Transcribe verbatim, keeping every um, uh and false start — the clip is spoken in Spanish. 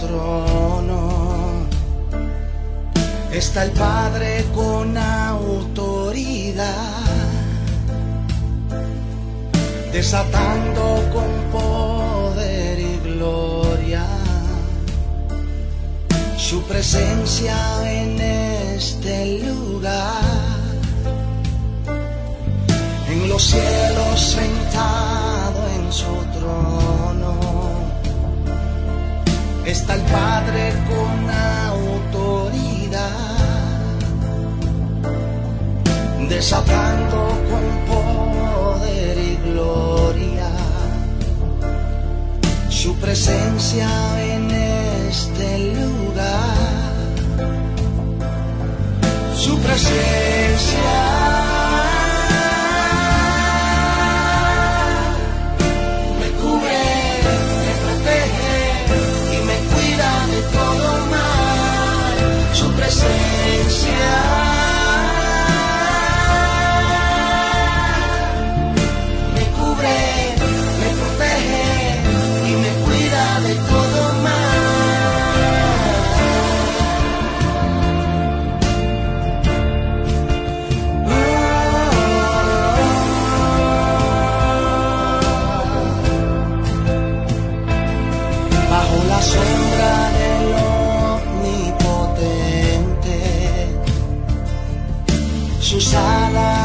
trono está el Padre con autoridad, desatando con poder y gloria su presencia en este lugar. En los cielos sentado en su trono está el Padre con autoridad, desatando con poder y gloria su presencia en este lugar. Su presencia su presencia me cubre, me protege y me cuida de todo mal. Bajo la sombra del sus alas